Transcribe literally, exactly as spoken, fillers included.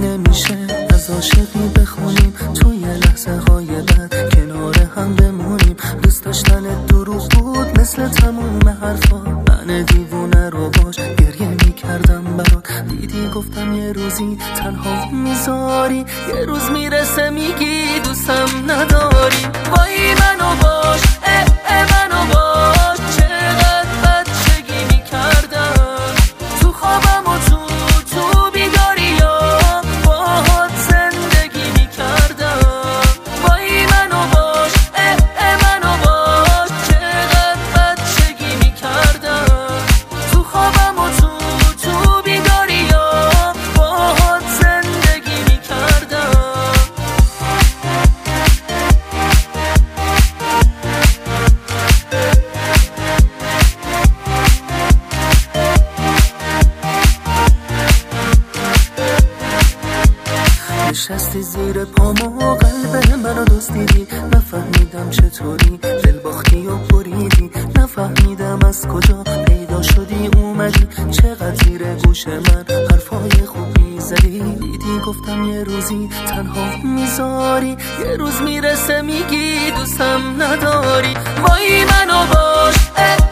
نمیشه از عاشقی بخونیم توی لحظه های بعد کنار هم بمونیم. دوست داشتن دروغ بود مثل تموم حرفا، من دیوونه رو باش گریه میکردم برات. دیدی گفتم یه روزی تنها میذاری، یه روز میرسه میگی دوستم نداری. وای منو باش اه اه منو باش، چقدر بچگی میکردم تو خوابم و تو تو بیداری یا باهات زندگی میکردم. وای منو باش اه اه منو باش، چقدر بچگی میکردم تو خوابم و تو تو بیداری یا باهات زندگی میکردم. نشستی زیر پامو قلب منو دزدیدی، نفهمیدم چطوری دل باختی و بریدی. نفهمیدم از کجا پیدا شدی اومدی، چقدر زیر گوش من حرفای خوب میزدی. دیدی گفتم یه روزی تنها میذاری، یه روز میرسه میگی دوستم نداری. وای منو باش اه